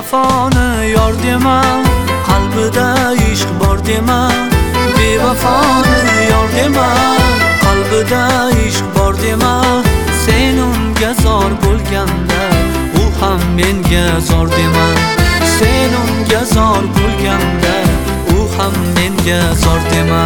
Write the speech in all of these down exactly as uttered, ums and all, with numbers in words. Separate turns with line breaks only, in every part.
Bevafoni yor dema, qalbida ishq bor dema. Bevafoni yor dema, qalbida ishq bor dema. Sen unga zor bo'lganda, u ham menga zor dema. Sen unga zor bo'lganda, u ham menga zor dema.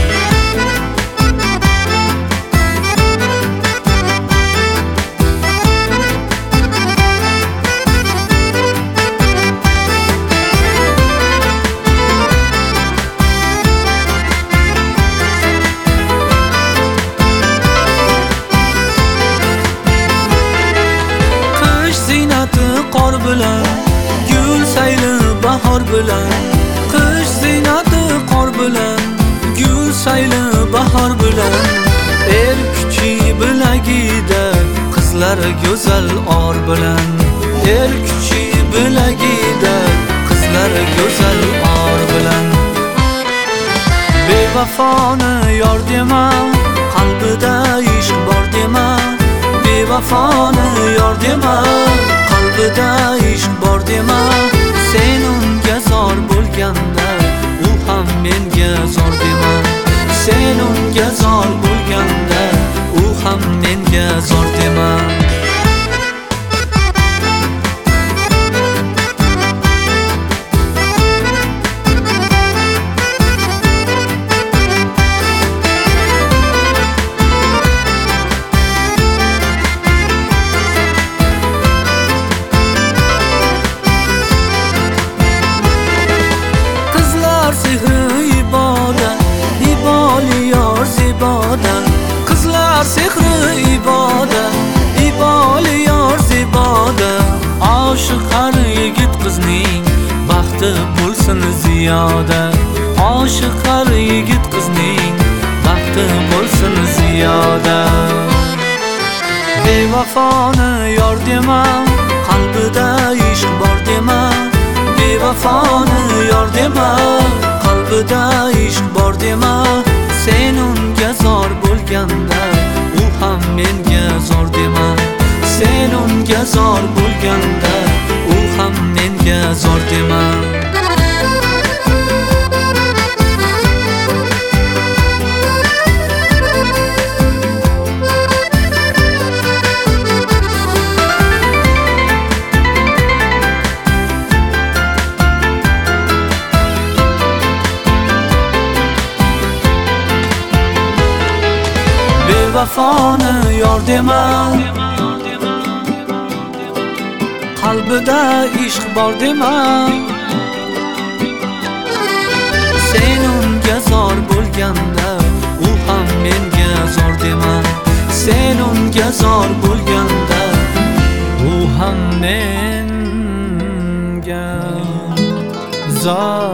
Qor bilan, gul sayli bahor bilan. Qish zinati qor bilan, gul sayli bahor bilan. Er kuchi bilagida, qizlar go'zal or bilan. Er kuchi bilagida, qizlar go'zal or bilan. Bevafoni yor dema, qalbida ishq bor dema. Bevafoni yor dema, qalbida ishq bor dema. Sen unga zor bo'lganda, u ham menga zor dema. Sen unga zor bo'lganda, u ham menga zor dema. Qizlar sehri iboda, iboli yor ziboda. Oshiq har yigit qizning baxti bo'lsin ziyoda. Oshiq har yigit qizning baxti bo'lsin ziyoda. Bevafoni yor dema, qalbida ishq bor dema. Bevafoni yor dema, qalbida ishq bor dema. Sen unga zor bo'lganda, u ham menga zor dema. Sen unga zor bo'lganda, u ham menga zor dema. Bevafoni yor dema, qalbida ishq bor dema. Sen unga zor bo'lganda, u ham menga zor dema. Sen unga zor bo'lganda, u ham menga zor